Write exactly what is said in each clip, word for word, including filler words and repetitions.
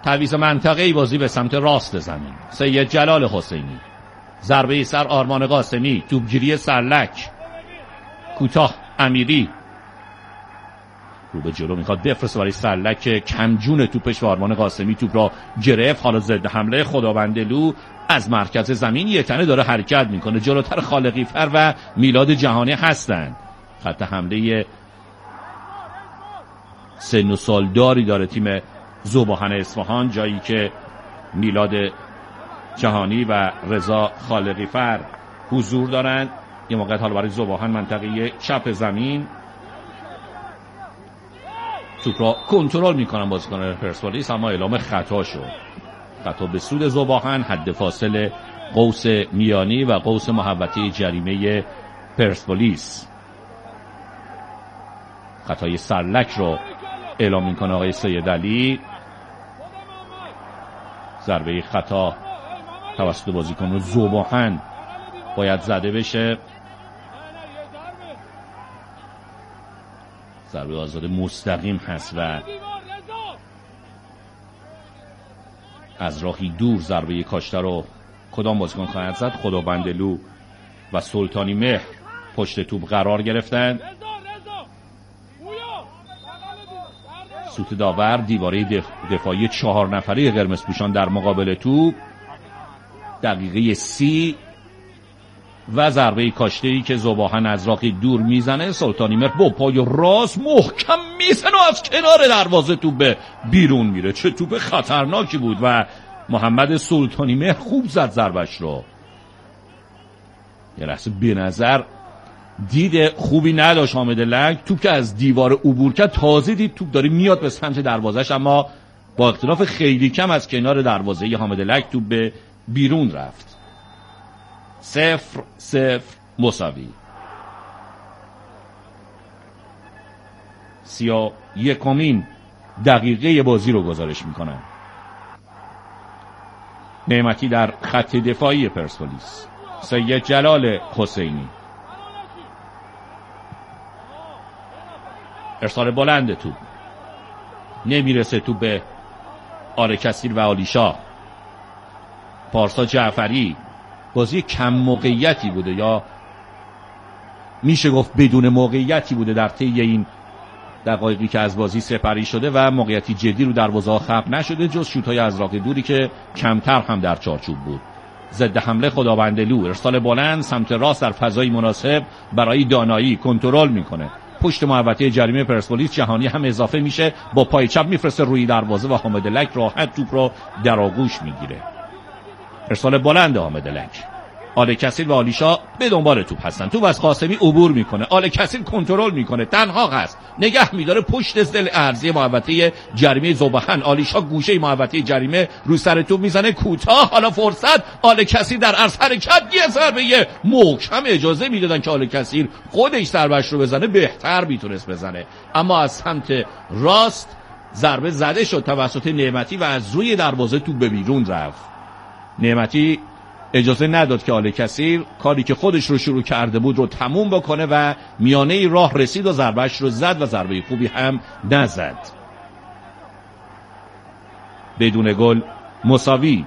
تعویض منطقه‌ای بازی به سمت راست زمین. سید جلال حسینی، ضربه سر آرمان قاسمی، توپگیری سرلک، کوتاه امیری رو به جلو میخواد بفرسته برای سرلک، کمجون توپش و آرمان قاسمی توپ را گرفت. حالا ضد حمله خداوندلو از مرکز زمین یه تنه داره حرکت میکنه. جلوتر خالقی فر و میلاد جهانی هستند. خط حمله سن و سالداری داره تیم ذوباهن اصفهان، جایی که میلاد جهانی و رضا خالقی فر حضور دارند. یه موقع حالا برای ذوباهن منطقه چپ زمین توپ را کنترل میکنن بازیکنان پرسپولیس، اما اعلام خطا شد. خطا به سود ذوباهن، حد فاصله قوس میانی و قوس محوطه جریمه پرسپولیس. خطای سرلک رو اعلام میکنه آقای سید علی. ضربه خطا توسط بازیکن ذوباهن باید زده بشه. ضربه آزاد مستقیم هست و از راهی دور ضربه کاشته رو کدام بازیکن خواهد زد؟ خداوندلو و سلطانی مهر پشت توپ قرار گرفتند. سوت داور دیواره دف... دفاعی چهار نفره قرمز پوشان در مقابل توپ. دقیقه سی و ضربه کاشته‌ای که ذوباهن از راهی دور میزنه. سلطانی مهر با پای راست محکم میزنه و از کنار دروازه توپ به بیرون میره. چه توپ خطرناکی بود و محمد سلطانی مهر خوب زد ضربش رو. یه لحظه به نظر دید خوبی نداشت حامد لک. توپ که از دیوار عبور کرد تازه دید توپ داره میاد به سمت دروازش، اما با اختلاف خیلی کم از کنار دروازه ی حامد لک توپ به بیرون رفت. صفر صفر مساوی. سی و یکمین دقیقه بازی رو گزارش میکنن. نعمتی در خط دفاعی پرسپولیس، سید جلال حسینی، ارسال بلند توپ نمیرسه توپ به آل کثیر و آلیشا. پارسا جعفری، بازی کم موقعیتی بوده یا میشه گفت بدون موقعیتی بوده در طی این دقایقی که از بازی سپری شده و موقعیتی جدی رو دروازه خلق نشده جز شوت‌های از راه دوری که کمتر هم در چارچوب بود. ضد حمله خداوندلو، ارسال بلند سمت راست در فضای مناسب برای دانایی، کنترل میکنه پشت محوطه جریمه پرسپولیس. جهانی هم اضافه میشه، با پای چپ میفرسته روی دروازه و حامد لک راحت توپ رو در آغوش میگیره. ارسال بلند حامد لک. آل کثیر و آلیشا به دنبال توپ هستن. توپ از قاسمی عبور میکنه، آل کثیر کنترل میکنه، تنها هست، نگه میداره پشت ضد ارضی محوطه جریمه ذوباهن. آلیشا گوشه محوطه جریمه رو سر توپ میزنه کوتاه. حالا فرصت، آل کثیر در عرض حرکت، یه ضربه محکم اجازه میدادن که آل کثیر خودش ضربهش رو بزنه، بهتر میتونست بزنه، اما از سمت راست ضربه زده شد توسط نعمتی و از روی دروازه توپ به بیرون رفت. نعمتی اجازه نداد که آل کثیر کاری که خودش رو شروع کرده بود رو تموم بکنه و میانه راه رسید و ضربهش رو زد و ضربه خوبی هم نزد. بدون گل مساوی.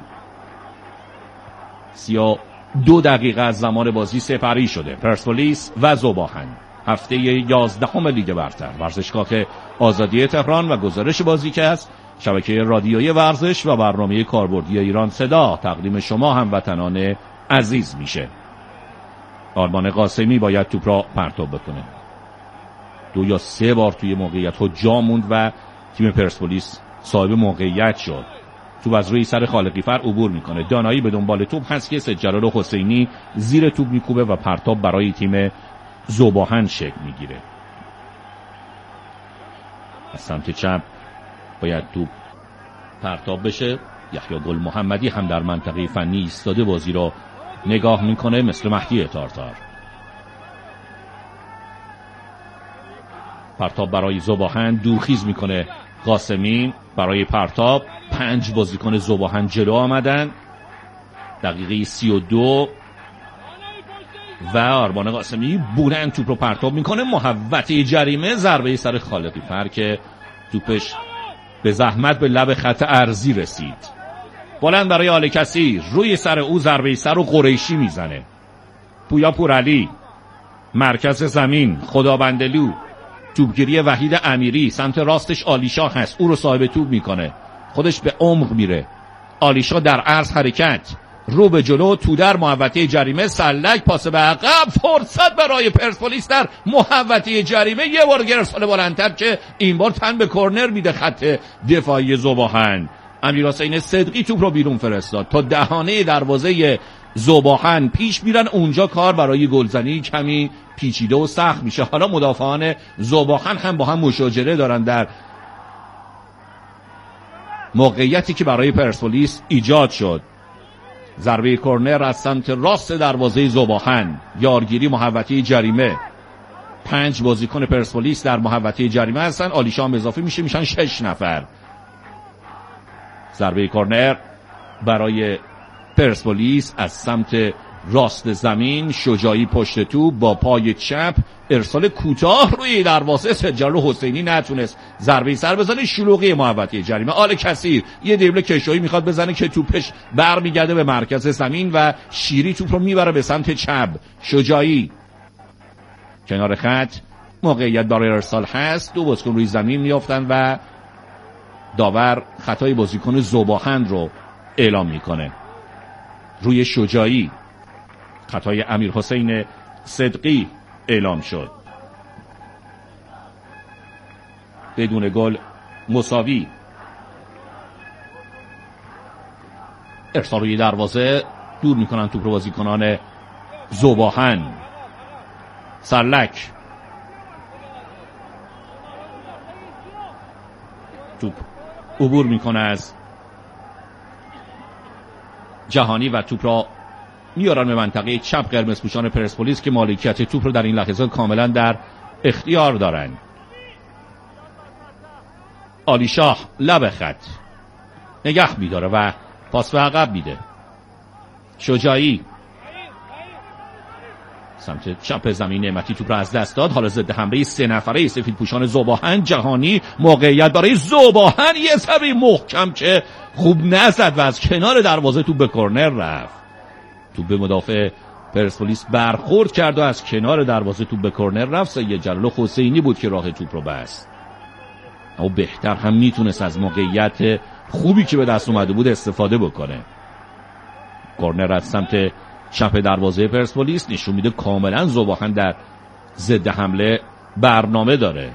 سی و دو دقیقه از زمان بازی سپری شده. پرسپولیس و ذوباهن، هفته یازدهم لیگ برتر، ورزشگاه آزادی تهران و گزارش بازی که است شبکه رادیویی ورزش و برنامه کاربردی ایران صدا تقدیم شما هموطنان عزیز میشه. آرمان قاسمی باید توپ را پرتاب بکنه. دو یا سه بار توی موقعیت ها جا موند و تیم پرسپولیس صاحب موقعیت شد. توپ از روی سر خالقی فر عبور میکنه. دانایی به دنبال توپ هست که سید جلال حسینی زیر توپ میکوبه و پرتاب برای تیم ذوباهن شکل میگیره. از سمت چپ باید توپ پرتاب بشه. یحیی گل محمدی هم در منطقه فنی ایستاده بازی را نگاه میکنه مثل مهدی تارتار. پرتاب برای ذوباهن، دورخیز میکنه قاسمی برای پرتاب. پنج بازیکن ذوباهن جلو آمدن. دقیقه سی و دو و آرمان قاسمی بلند توپ رو پرتاب میکنه محوطه جریمه. ضربه سر خالقی فر که توپش به زحمت به لب خط ارضی رسید. بلند برای آل کثیر، روی سر او ضربه سر و قریشی میزنه. پویا پورعلی مرکز زمین، خدابندلو، توپگیری وحید امیری، سمت راستش آلیشا هست، او رو صاحب توپ میکنه، خودش به عمق میره. آلیشا در عرض حرکت، رو به جلو، تو در محوطه جریمه، سلک پاس به عقب، فرصت برای پرسپولیس در محوطه جریمه. یه بار ارسال بلندتر که این بار تن به کرنر میده خط دفاعی ذوباهن. امیرحسین صدقی توپ رو بیرون فرستاد تا دهانه دروازه ذوباهن پیش میرن. اونجا کار برای گلزنی کمی پیچیده و سخت میشه. حالا مدافعان ذوباهن هم با هم مشاجره دارن در موقعیتی که برای پرسپولیس ایجاد شد. ضربه کرنر از سمت راست دروازه ذوباهن، یارگیری محوطه جریمه. پنج بازیکن پرسپولیس در محوطه جریمه هستن، آلیشا هم اضافه میشه، میشن شش نفر. ضربه کرنر برای پرسپولیس از سمت راست زمین، شجاعی پشت تو با پای چپ، ارسال کوتاه روی دروازه. سجال حسینی نتونست ضربه سر بزنه، شلوغی محوطه جریمه. آل کثیر یه دریبل کشویی میخواد بزنه که توپش برمیگرده به مرکز زمین و شیری توپ رو میبره به سمت چپ. شجاعی کنار خط، موقعیت برای ارسال هست، دو بازیکن روی زمین میافتن و داور خطای بازیکن ذوباهن رو اعلام میکنه. روی شجاعی خطای امیرحسین صدقی اعلام شد. بدون گل مساوی. ارسال روی دروازه، دور میکنن توپ رو بازیکنان ذوباهن. سرلک توپ عبور میکنه از جهانی و توپ را میارن به منطقه چپ قرمز پوشان پرسپولیس که مالکیت توپ رو در این لحظه کاملا در اختیار دارن. آلیشاه لب خط نگه میداره و پاس به عقب میده. شجاعی سمت چپ زمین، نعمتی توپ را از دست داد. حالا ضد حمله سه نفره سفید پوشان ذوباهن. جهانی موقعیت برای ذوباهن، یه ضربه محکم که خوب نزد و از کنار دروازه توپ به کرنر رفت. توپ به مدافع پرسپولیس برخورد کرد و از کنار دروازه توپ به کرنر رفت. سید جلال حسینی بود که راه توپ رو بست، اما بهتر هم میتونست از موقعیت خوبی که به دست اومده بود استفاده بکنه. کرنر از سمت چپ دروازه پرسپولیس نشون میده کاملا ذوباهن در ضد حمله برنامه داره.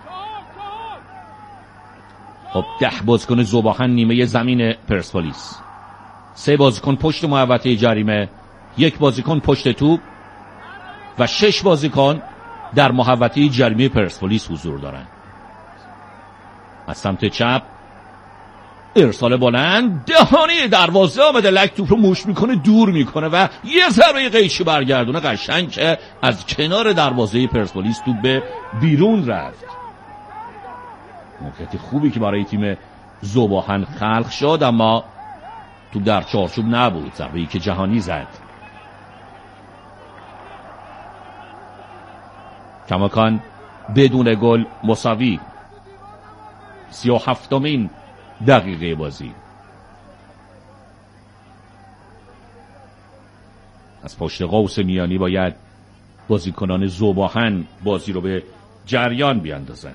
خب ده بازیکن ذوباهن نیمه زمین پرسپولیس، سه بازیکن پشت محوطه جریمه، یک بازیکن پشت توپ و شش بازیکن در محوطه جریمه پرسپولیس حضور دارن. از سمت چپ ارسال بلند، دهانه دروازه آمده، لک توپ رو موش میکنه، دور میکنه و یه ضربه قیچی برگردونه قشنگ که از کنار دروازه پرسپولیس توپ به بیرون رفت. موقعیت خوبی که برای تیم ذوباهن خلق شد، اما توپ در چارچوب نبود. ضربه‌ای که جهانی زد. کماکان بدون گل مساوی. سی و هفتمین دقیقه بازی. از پشت قوس میانی باید بازیکنان ذوباهن بازی رو به جریان بیاندازن.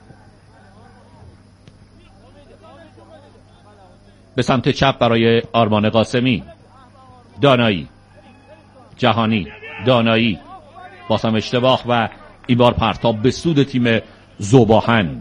به سمت چپ برای آرمان قاسمی، دانایی، جهانی، دانایی، بازم اشتباه و این بار پرتاب به سود تیم ذوباهن.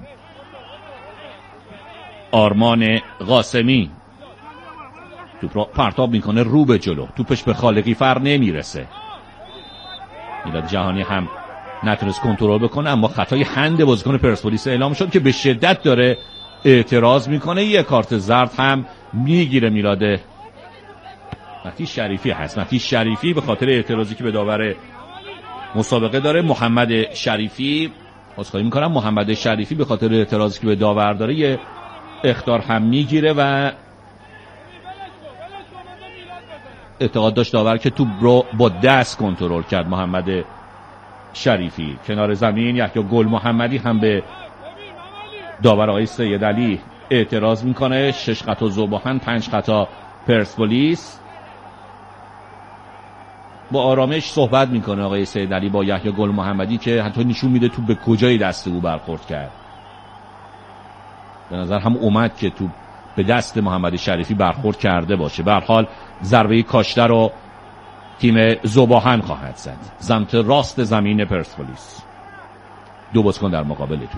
آرمان قاسمی توپ رو پرتاب میکنه رو به جلو، توپش به خالقی فر نمیرسه. میلاد جهانی هم نتونست کنترل بکنه، اما خطای هند بازیکن پرسپولیس اعلام شد که به شدت داره اعتراض میکنه. یه کارت زرد هم میگیره میلاد مهدی شریفی هست. مهدی شریفی به خاطر اعتراضی که به داور مسابقه داره. محمد شریفی، عذرخواهی میکنم، محمد شریفی به خاطر اعتراضی که به داور داره یه اخطار هم میگیره و اعتقاد داشت داور که توپ رو با دست کنترل کرد. محمد شریفی کنار زمین. یحیی گل محمدی هم به داور آقای سید علی اعتراض میکنه. شش خطا ذوباهن، پنج خطا پرسپولیس. با آرامش صحبت میکنه آقای سید علی با یحیی گل محمدی که حتی نشون میده تو به کجای دست او برخورد کرد. به نظر هم اومد که تو به دست محمد شریفی برخورد کرده باشه. به هر حال ضربه کاشته رو تیم ذوباهن خواهد زد سمت راست زمین پرسپولیس. دو بازیکن در مقابل تو.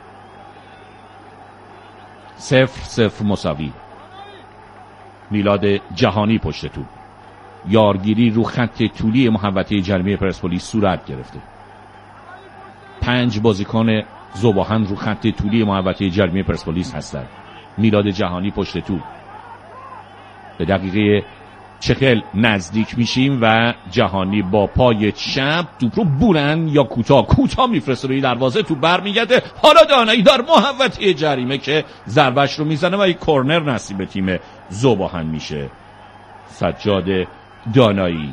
صفر صفر مساوی. میلاد جهانی پشت تو. یارگیری رو خط طولی محوطه جریمه پرسپولیس صورت گرفته. پنج بازیکن ذوباهن رو خط طولی محوطه جریمه پرسپولیس هستند. میلاد جهانی پشت تو. به دقیقه چهل نزدیک میشیم و جهانی با پای چپ توپ رو بلند یا کوتاه کوتاه میفرسته روی دروازه. توپ برمیگرده. حالا دانایی در محوطه جریمه که ضربش رو میزنه و یک کرنر نصیب تیم ذوباهن میشه. سجاد دانایی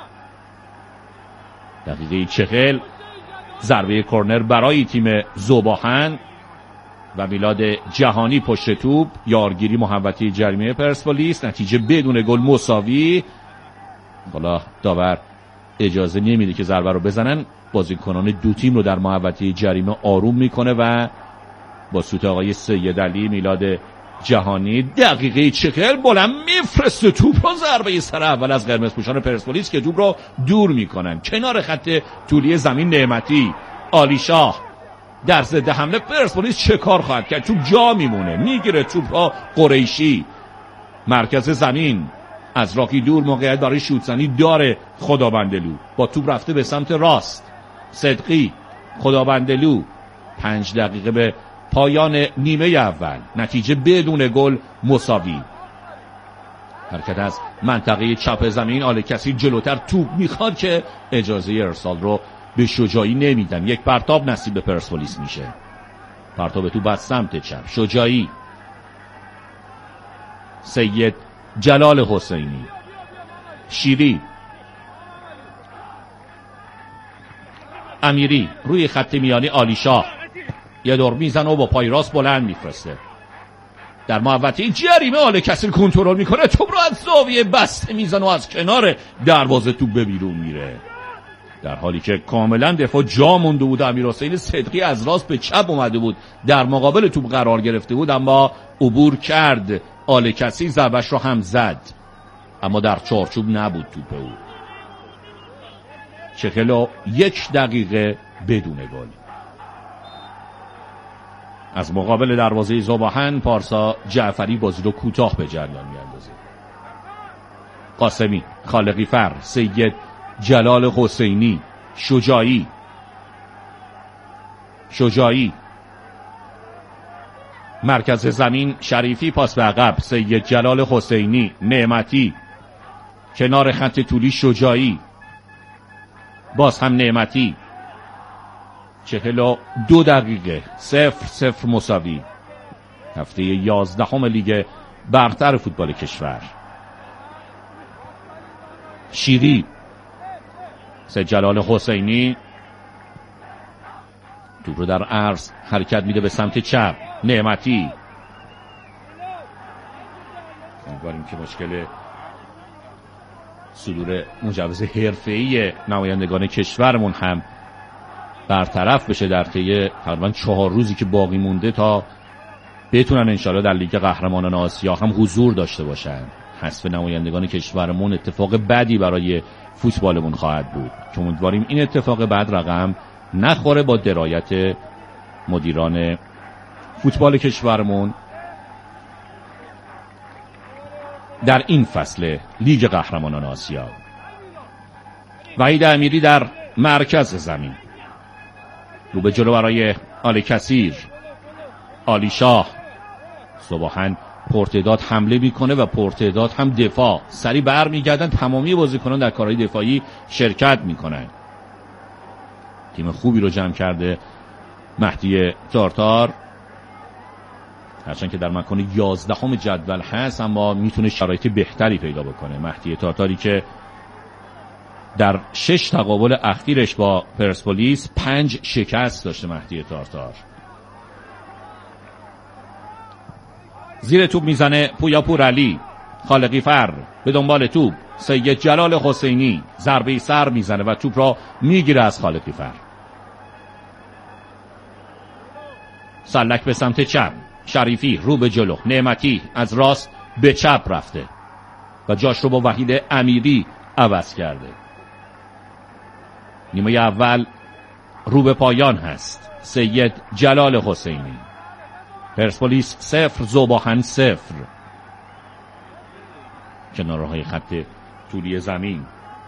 دقیقه چهل ضربه کرنر برای تیم ذوباهن و میلاد جهانی پشت توپ. یارگیری محوطه جریمه پرسپولیس. نتیجه بدون گل مساوی. حالا داور اجازه نمیده که ضربه رو بزنن. بازیکنان دو تیم رو در محوطه جریمه آروم میکنه و با سوت آقای سید علی میلاد جهانی دقیقه چهل بلند میفرسته توپ رو. ضربه سر اول از قرمز پوشان پرسپولیس که توپ رو دور میکنن کنار خط طولی زمین. نعمتی، عالیشاه در ضد حمله پرسپولیس چه کار خواهد کرد؟ توپ جا میمونه. میگیره توپ را قریشی مرکز زمین از راکی دور موقعیت برای شوتزنی داره. خدابندلو با توپ رفته به سمت راست. صدقی، خدابندلو. پنج دقیقه به پایان نیمه اول. نتیجه بدون گل مساوی. حرکت از منطقه چپ زمین. آل کثیر جلوتر توپ میخواد که اجازه ارسال رو به شجاعی نمیدن. یک پرتاب نصیب به پرسپولیس میشه. پرتاب تو بس سمت چپ. شجاعی، سید جلال حسینی، شیری، امیری روی خط میانی. عالیشاه یه دور میزنه و با پای راست بلند میفرسته در محوطه جریمه. آل کثیر کنترل میکنه توپ رو از زاویه بسته میزنه و از کنار دروازه توپ به بیرون میره. در حالی که کاملا دفاع جا مونده بود. امیرحسین صدقی از راست به چپ اومده بود در مقابل توپ قرار گرفته بود اما عبور کرد. آل کثیر ضربش رو هم زد اما در چارچوب نبود توپ او. چهل و یک دقیقه بدون گل. از مقابل دروازه ذوباهن پارسا جعفری بازی رو کوتاه به جریان میاندازه. قاسمی، خالقی فر، سید جلال حسینی، شجاعی، شجاعی مرکز زمین. شریفی پاس به عقب. سید جلال حسینی، نعمتی کنار خط طولی. شجاعی باز هم نعمتی. چهل و دو دقیقه صفر صفر مساوی. هفته یازدهم لیگ برتر فوتبال کشور. شیری، سید جلال حسینی توپ رو در عرض حرکت میده به سمت چپ. نعمتی. امیدواریم که مشکل صدور مجوز حرفه‌ای نمایندگان کشورمون هم برطرف بشه در طی تقریبا چهار روزی که باقی مونده تا بتونن انشالله در لیگ قهرمانان آسیا هم حضور داشته باشن. حذف نمایندگان کشورمون اتفاق بدی برای فوتبالمون خواهد بود که امیدواریم این اتفاق بد رقم نخوره. با درایت مدیران فوتبال کشورمون در این فصل لیگ قهرمانان آسیا. وحید امیری در مرکز زمین رو به جلو برای آل کثیر. عالیشاه. ذوباهن پرتعداد حمله میکنه و پرتعداد هم دفاع. سری برمیگردن. تمامی بازیکنان در کارهای دفاعی شرکت میکنن. تیم خوبی رو جمع کرده مهدی تارتار. هرچند که در مکان یازدهم جدول هست اما میتونه شرایط بهتری پیدا بکنه. مهدی تارتاری که در شش تقابل اخیرش با پرسپولیس پنج شکست داشته. مهدی تارتار زیر توپ میزنه پویا پورعلی. خالقی فر به دنبال توپ. سید جلال حسینی ضربه سر میزنه و توپ را میگیره از خالقی فر. سلک به سمت چپ. شریفی رو به جلو. نعمتی از راست به چپ رفته و جاش رو با وحید امیری عوض کرده. نیمه اول رو به پایان هست. سید جلال حسینی. پرسپولیس صفر ذوب‌آهن صفر. کنارهای خط طولی زمین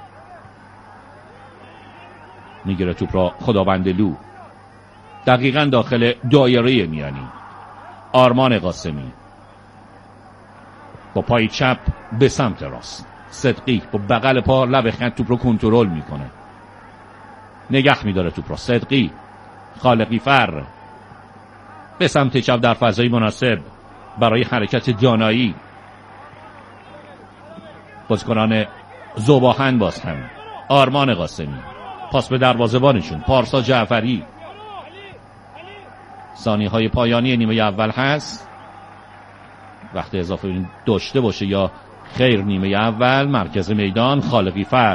میگیره توپ را خداوندلو دقیقاً داخل دایره میانی. آرمان قاسمی با پای چپ به سمت راست. صدقی با بغل پا لب خط توپ رو کنترل میکنه. نگه میداره توپ را. صدقی. خالقی فر به سمت چپ در فضای مناسب برای حرکت دانایی. بازیکنان ذوب‌آهن باز هم. آرمان قاسمی. پاس به دروازه‌بانشون پارسا جعفری. ثانیه‌های پایانی نیمه اول هست. وقت اضافه داشته باشه یا خیر نیمه اول. مرکز میدان خالقی فر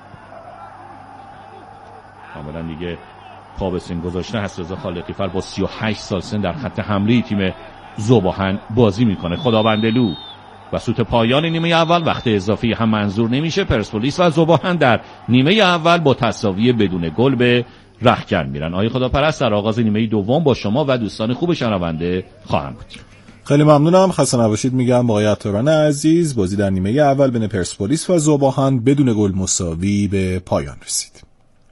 کاملا دیگه پا به سن گذاشته هست. رضا خالقی فر با سی و هشت سال سن در خط حمله تیم ذوب‌آهن بازی میکنه. خداوندلو و سوت پایان نیمه اول. وقت اضافی هم منظور نمیشه. پرسپولیس و ذوب‌آهن در نیمه اول با تساوی بدون گل به رختکن میرن. آقای خداپرست در آغاز نیمه دوم با شما و دوستان خوب شنونده خواهم بود. خیلی ممنونم. خسته نباشید میگم با آقای عطاران عزیز. بازی در نیمه اول بین پرسپولیس و ذوب‌آهن بدون گل مساوی به پایان رسید.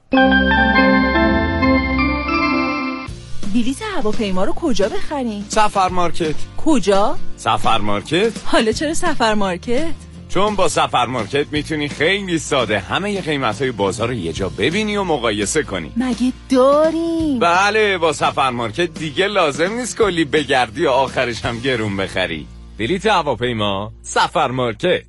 بلیط هواپیما رو کجا بخریم؟ سفر مارکت. کجا؟ سفر مارکت. حالا چرا سفر مارکت؟ چون با سفر مارکت میتونی خیلی ساده همه ی قیمت‌های بازار رو یه جا ببینی و مقایسه کنی. مگه داریم؟ بله، با سفر مارکت دیگه لازم نیست کلی بگردی و آخرش هم گرون بخری. بلیط هواپیما سفر مارکت.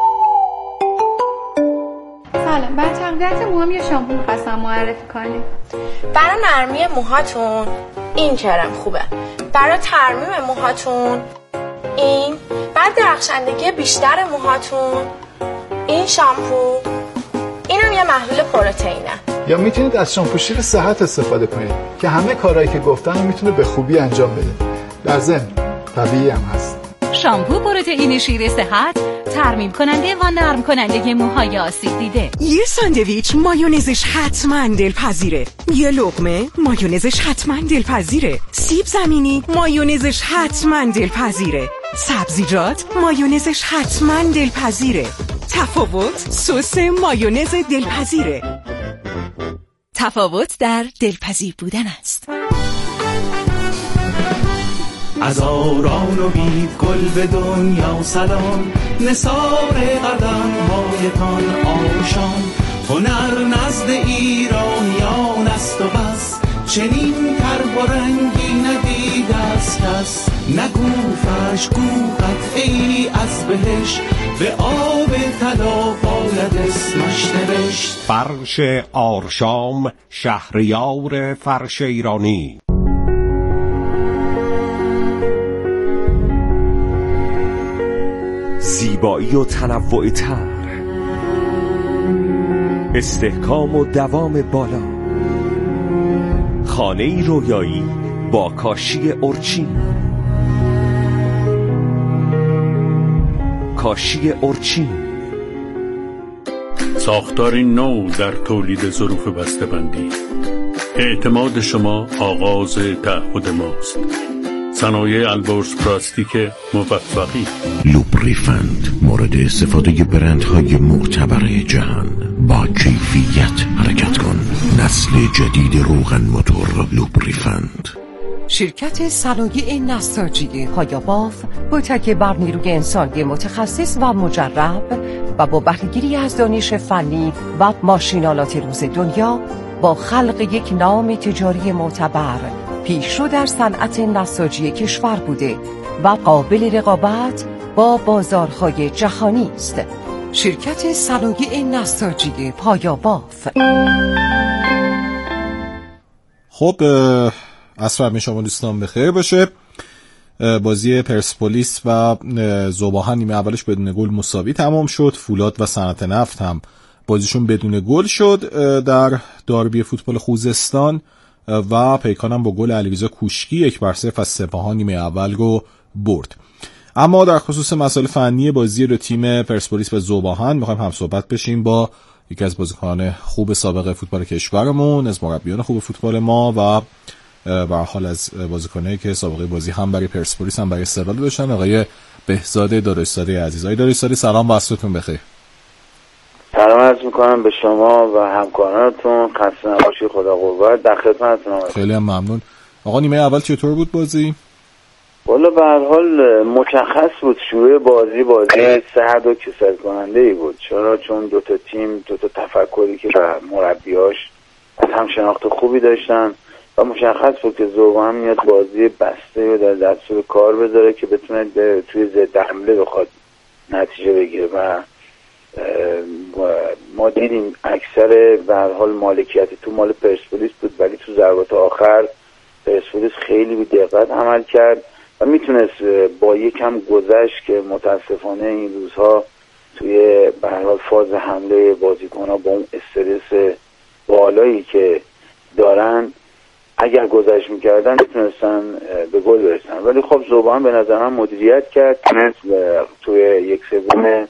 سلام، برای تقویت موهام یه شامپو می‌خواستم معرفی کنیم. برای نرمی موهاتون این کرم خوبه. برای ترمیم موهاتون این. برای درخشندگی بیشتر موهاتون این شامپو. اینم یه محلول پروتئینه. یا میتونید از شامپو شیر صحت استفاده کنید که همه کارهایی که گفتم میتونه به خوبی انجام بده. در ضمن طبیعی هم هست. شامپو پروتئین شیر صحت ترمیم کننده و نرم کننده موهای آسیب دیده. یه ساندویچ مایونزش حتما دلپذیره. یه لقمه مایونزش حتما دلپذیره. سیب زمینی مایونزش حتما دلپذیره. سبزیجات مایونزش حتما دلپذیره. تفاوت سس مایونز دلپذیره. تفاوت در دلپذیر بودن است. از آران و بید گل به دنیا سلام. نثار قدم هایتان آشام. هنر نزد ایرانیان است و بس. چنین تر و رنگی ندیده است کس. نگو فرش گو قطعی از بهش. به آب طلا باید اسمش نوشت. فرش آرشام شهریار فرش ایرانی. زیبایی و تنوع تر، استحکام و دوام بالا، خانه‌ای رویایی با کاشی ارچین. کاشی ارچین، ساختاری نو در تولید ظروف بسته‌بندی. اعتماد شما آغاز تعهد ماست. صنایع البرز پلاستیک موفقی. لوبریفند مورد استفاده برندهای معتبر جهان. با کیفیت حرکت کن. نسل جدید روغن موتور لوبریفند. شرکت صنایع نساجی پایاباف با تکیه بر نیروی انسانی متخصص و مجرب و با بهره‌گیری از دانش فنی و ماشینالات روز دنیا با خلق یک نام تجاری معتبر پیشرو در صنعت نساجی کشور بوده و قابل رقابت با بازارهای جهانی است. شرکت صنایع نساجی پایاباف. خب عصر همه شما دوستان بخیر باشه. بازی پرسپولیس و ذوباهن نیمه اولش بدون گل مساوی تمام شد. فولاد و صنعت نفت هم بازیشون بدون گل شد در داربی فوتبال خوزستان و پیکان هم با گل علیرضا کوشکی یک بر صفر از سپاهان نیمه اول رو برد. اما در خصوص مسائل فنی بازی دو تیم پرسپولیس و ذوباهن میخوایم هم صحبت بشیم با یکی از بازیکنان خوب سابق فوتبال کشورمون، از مربیان خوب فوتبال ما و به هر حال از بازیکنایی که سابقه بازی هم برای پرسپولیس هم برای استقلال داشتن، آقای بهزاد دارستاری عزیز. آقای دارستاری سلام و عصرتون بخیر. سلام عرض میکنم به شما و همکارانتون، خسته نباشید، خدا قوت، در خدمتتونم. خیلی هم ممنون. آقا نیمه اول چطور بود بازی؟ والا به هر حال مشخص بود شروع بازی بازی سرد و کسل کننده ای بود. چرا؟ چون دو تا تیم دو تا تفکری که مربیاش از هم شناخت خوبی داشتن و مشخص بود که ذوباهن میاد بازی بسته و در دستور کار بذاره که بتونه توی ضد حمله بخواد نتیجه بگیره و ما دیدیم اکثر به هر حال مالکیت تو مال پرسپولیس بود، ولی تو ضربات آخر پرسپولیس خیلی بی دقت عمل کرد و میتونست با یکم گذشت که متاسفانه این روزها توی به هر حال فاز حمله بازیکن‌ها با اون استرس بالایی که دارن اگر گذشت میکردن میتونستن به گل برسن، ولی خب ذوباهن به نظر من مدیریت کرد، تونست توی یک سوم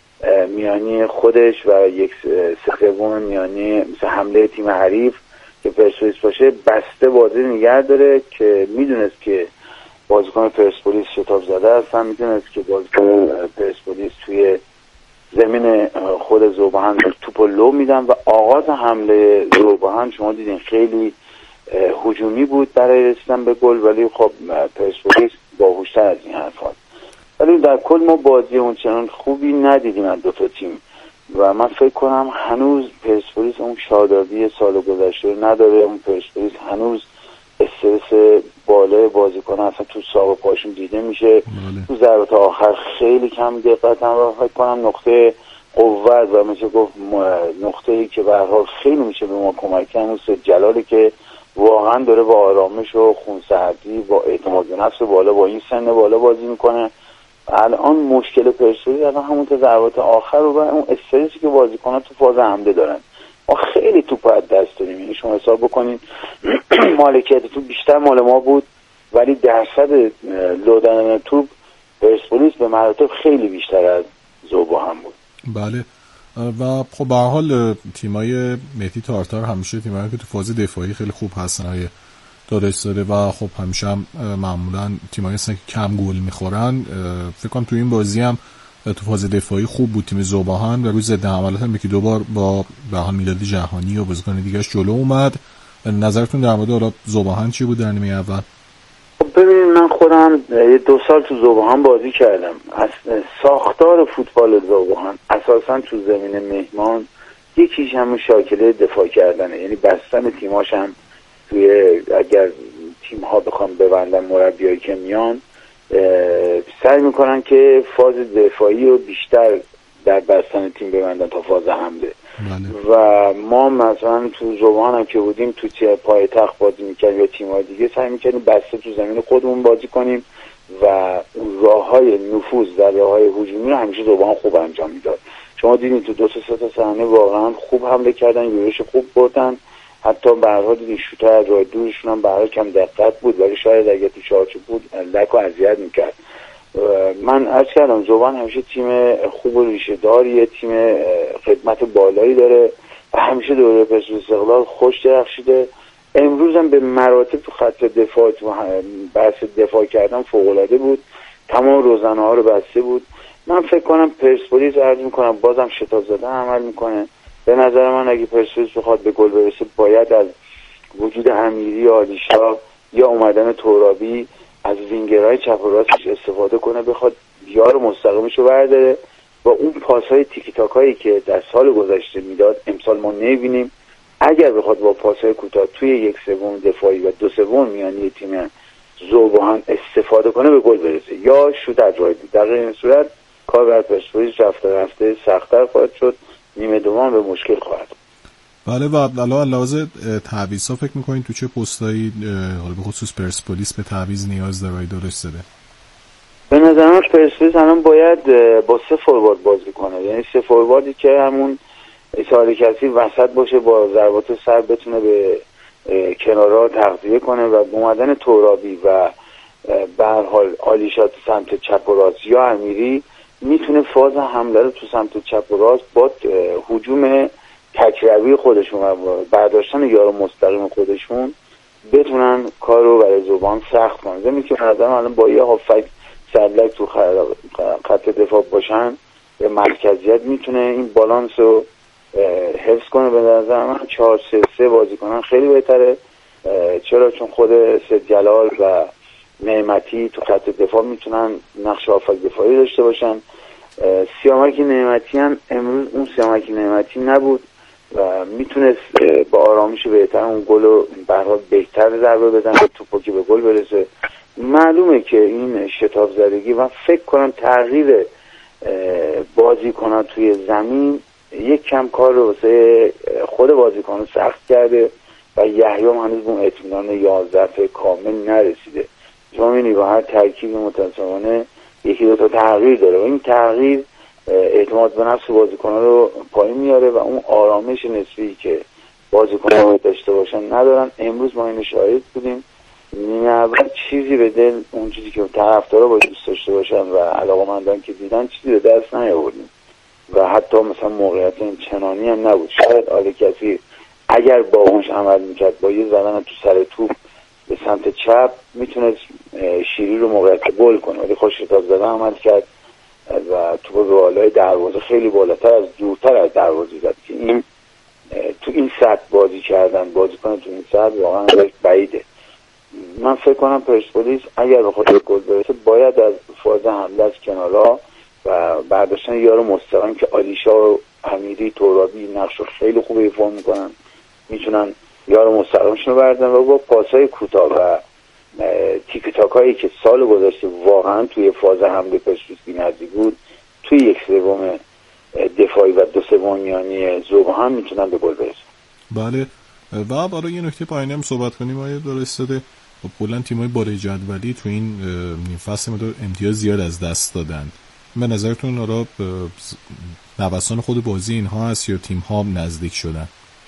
میانی خودش و یک سه سوم میانی مثل حمله تیم حریف که پرسپولیس باشه بسته بازی نگه داره که میدونست که بازیکن پرسپولیس شتاب زده هستن، میدونست که بازیکن پرسپولیس توی زمین خود ذوباهن توپو لو میدن و آغاز حمله ذوباهن شما دیدین خیلی هجومی بود برای رسیدن به گل، ولی خب پرسپولیس باهوش‌تر از این حرفات. ولی در کل ما بازی اونچنان خوبی ندیدیم از دو تا تیم و من فکر کنم هنوز پرسپولیس اون شادابی سال گذشته رو نداره. اون پرسپولیس هنوز استرس بالای بازیکن‌ها اصلا تو ساق پاشون دیده میشه. تو ضربات آخر خیلی کم دقت هم و فکر کنم نقطه قوت و میشه گفت نقطه‌ای که به هر حال خیلی میشه به ما کمک کنه اون سید جلالی که واقعا داره با آرامش و خونسردی با اعتماد به نفس بالا با این سن بالا بازی میکنه. الان مشکل پرسپولیس الان همون تا ضربات آخر و اون استرسی که بازیکن‌ها تو فاز حمله دارن. ما خیلی توپ از دست دادیم، یعنی شما حساب بکنین مالکیت توپ بیشتر مال ما بود ولی درصد لودن توپ پرسپولیس به مراتب خیلی بیشتر از ذوباهن بود. بله و خب به هر حال تیمای مهدی تارتار همیشه تیمایی که تو فاز دفاعی خیلی خوب هستن های دارستاره و خب همیشه هم معمولا تیمایی هستن که کم گل میخورن. فکر کنم تو این بازی هم تو فاز دفاعی خوب بود تیم ذوباهن و روی ضد حملات هم یکی دو بار با بهان میلاد جهانی و بازیکن دیگه‌اش جلو اومد. نظرتون در مورد حالا ذوباهن چی بود در نیمه اول؟ ببینید من خودم دو سال تو ذوباهن بازی کردم. از ساختار فوتبال ذوباهن اساسا تو زمین مهمان یکیش همون شاکله دفاع کردنه، یعنی بستن تیماش هم توی اگر تیم ها بخوام ببندن مربیایی که میان سعی میکنن که فاز دفاعی رو بیشتر در بستن تیم ببندن تا فاز حمله. و ما مثلا تو ذوباهن هم که بودیم تو پایتخت بازی میکردیم یا تیم‌های دیگه سعی میکردیم بسته تو زمین خودمون بازی کنیم و راه‌های نفوذ در راه‌های هجومی رو همیشه ذوباهن خوب انجام میداد. شما دیدین تو دو تا سه تا صحنه واقعا خوب حمله کردن، یورش خوب بردن، حتی به هر حال دیدین شوت از راه دورشون هم به هر حال کم دقت بود ولی شاید اگه تو چارچوب بود لک و اذیت میکرد. من عرض کردم ذوباهن همیشه تیم خوب و ریشه داریه، تیم خدمت بالایی داره و همیشه دوره پرسپولیس استقلال خوش درخشیده. امروز هم به مراتب تو خط دفاع تو بحث دفاع کردن فوق‌العاده بود، تمام روزنه ها رو بسته بود. من فکر کنم پرسپولیس عرض میکنم بازم شتاب زده عمل میکنه. به نظر من اگه پرسپولیس بخواد به گل برسه باید از وجود امیری آلیشا یا اومدن ترابی از وینگرهای چپ و راستش استفاده کنه، بخواد یار مستقیمش رو برداره و اون پاسهای تیکی تاک هایی که در سال گذشته میداد امسال ما نمیبینیم. اگر بخواد با پاسهای کوتاه توی یک سوم دفاعی و دو سوم میانی تیم ذوباهن استفاده کنه به گل برسه یا شوت از راه دور، در این صورت کار بر پرسپولیس رفته رفته سخت‌تر خواهد شد، نیمه دوم به مشکل خواهد. بله و علاوه لحاظ تعویض‌ها فکر می‌کنید تو چه پستایی حالا به خصوص پرسپولیس به تعویض نیاز داره درست داره؟ به نظر من پرسپولیس الان باید با سه فوروارد بازی کنه، یعنی سه فورواردی که همون ایساری کسی وسط باشه با ضربات سر بتونه به کنارها تغذیه کنه و اومدن ترابی و به هر حال آلیشا تو سمت چپ و راست یا امیری میتونه فاز حمله رو تو سمت چپ و راست با هجوم تکروی خودشون و برداشتن یارو مستقیم خودشون بتونن کار رو برای زبان سخت کنن. زمین که مردم الان با یه هافک سرلک تو خط دفاع باشن به مرکزیت میتونه این بالانس رو حفظ کنه. به نظر من چهار سه سه بازی کنن خیلی بهتره. چرا؟ چون خود سید جلال و نعمتی تو خط دفاع میتونن نقش هافک دفاعی داشته باشن. سیامک نعمتی هم امروز اون سیامک نعمتی نبود و میتونست با آرامش بهتر اون گل رو برای بهتر ضربه بدن که توپو که به گل برسه. معلومه که این شتاب زدگی و فکر کنم تغییر بازیکنان توی زمین یک کم کار رو واسه خود بازیکنان سخت کرده و یحیی هم هنوز به اون اطمینان یازده کامل نرسیده. شما می‌بینید با هر ترکیب متأسفانه یکی دو تا تغییر داره و این تغییر اعتماد به نفس بازیکنان رو پایین میاره و اون آرامش نسبی که بازیکنان داشته باشن ندارن. امروز ما اینو شاهد بودیم. نیمه اول چیزی به دل اون چیزی که طرفدارا باید دوست داشته باشن و علاقه‌مندان که دیدن چیزی به دست نیاوردیم و حتی مثلا موقعیت این چنانی هم نبود. شاید آل کثیر اگر با اونش عمل میکرد با یه زدن تو سر توپ به سمت چپ میتونه شیری رو موقعیت گل کنه، ولی خوش شتاب زدن عمل کرد و توپ به بالای دروازه خیلی بالاتر از دورتر از دروازه زد که این تو این سطح بازی کردن بازیکن تو این سطح واقعا بعیده. من فکر کنم پرسپولیس اگر به خود گل برسه باید از فاز حمله از کنارا و برداشتن یارو مستقیم که آلیشا و امیری ترابی نقش رو خیلی خوب ایفا میکنن، میتونن یارو مستقیمشون رو بردن و با پاسای کوتاه و تیک تاک هایی که سال گذشته واقعا توی فاز حمله پرسپولیس بی‌نظیر بود توی یک سوم دفاعی و دو سوم میانی زوبا هم میتونن به گل برسن. بله و برای یه نکته پایینی هم صحبت کنیم آیه درسته کلا تیم‌های بالای جدولی تو این نیم فصل مدار امتیاز زیاد از دست دادن. به نظرتون آرا نوسان خود بازی اینها هست یا تیم‌ها نزدیک شدن؟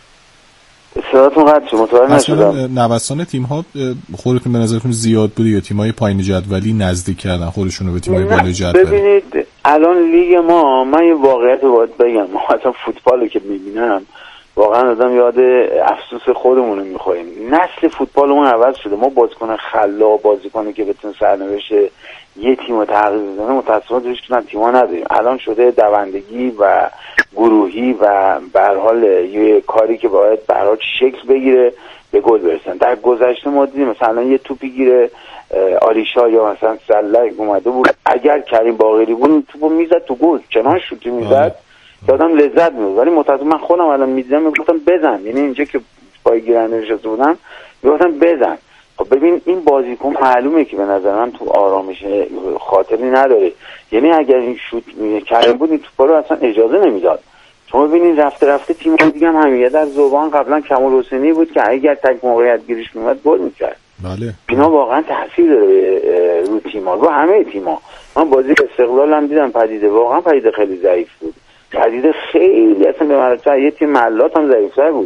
صداتون قطع شد متوجه نشدم. نوسان تیم‌ها خودتون به نظرتون زیاد بوده یا تیم‌های پایین جدولی نزدیک کردن خودشون رو به تیم‌های بالای جدول؟ ببینید الان لیگ ما، من یه واقعیت رو باید بگم، ما اصلا فوتبال که می‌بینم واقعا آدم یاد افسوس خودمون رو می‌خوریم. نسل فوتبالمون عوض شده. ما بازیکن خلاق، بازیکنی که بتونه سرنوشت یه تیم رو تغییر بده متأسفانه توش تو تیم‌ها نداریم. الان شده دوندگی و گروهی و به هر حال یه کاری که باید به هر حال شکل بگیره به گل برسن. در گذشته ما دیدیم مثلا یه توپی گیره آلیشا یا مثلا سلک اومده بود، اگر کریم باقری بود توپو میزد تو گل، چنان شوتی میزد که آدم لذت می‌برد. ولی متأسفانه من خودم الان می‌دیدم میگفتم بزن، یعنی اینجا که پای گیرنده نشسته بودم میگفتم بزن. خب ببین این بازیکن معلومه که به نظر من تو آرامش خاطری نداره، یعنی اگر این شوت کریم بود این توپا رو اصلا اجازه نمیداد. شما ببینید رفته رفته تیم دیگه هم همیشه در زبان قبلا کمال حسینی بود که اگر تک موقعیت گیریش میومد گل می‌کرد. بله اینا واقعا تاثیر داره رو تیم‌ها، رو همه تیم‌ها. من بازی استقلال هم دیدم، پدیده واقعا پدیده خیلی ضعیف بود. پدیده خیلی اصلا به مراتب یه تیم ملات هم ضعیف‌تر بود.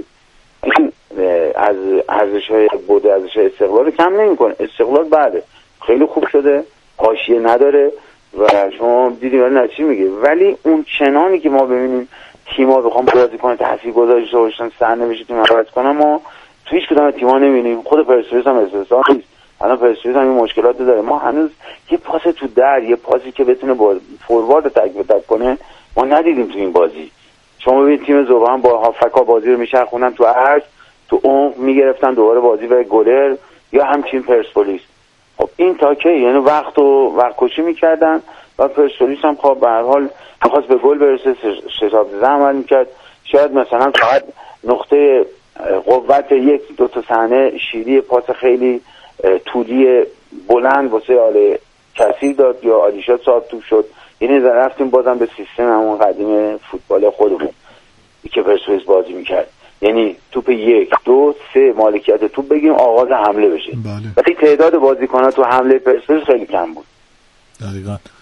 از ارزش‌های بوده ارزش‌های استقلال رو کم نمی‌کنه. استقلال بعده خیلی خوب شده، حاشیه نداره و شما دیدید ولی چی میگه، ولی اون چنانی که ما ببینیم تیم‌ها بخوام بازیکن تاثیرگذار داشته باشن سرنوشت تیم عوض کنن ما تو هیچ کدوم تیم‌ها نمی‌بینیم. خود پرسپولیس هم استثنا نیست. الان پرسپولیس هم این مشکلات داره. ما هنوز یه پاس تو در، یه پاسی که بتونه با فوروارد تک به تک کنه ما ندیدیم تو این بازی. شما ببینید تیم زوبا هم با هافکا بازی رو میچرخونن تو عرض، تو عمق میگرفتن دوباره بازی به گلر یا همچین پرسپولیس. خب این تاکه یعنی وقت و وقت کشی میکردن و پرسپولیس هم خب به هر حال می‌خواست به گل برسه، شتاب زدن عمل میکرد. شاید مثلا فقط نقطه قوت یک دو تا صحنه شیری پاس خیلی طولی بلند واسه آل کثیر داد یا آلیشا صاحب توپ شد. یعنی رفتیم بازم به سیستم همون قدیم فوتبال خودمون که پرسپولیس بازی میکرد. یعنی توپ یک دو سه مالکیت توپ بگیم آغاز حمله بشه. بله. ولی تعداد بازیکن‌ها تو حمله پرسپولیس خیلی کم بود. دقیقاً.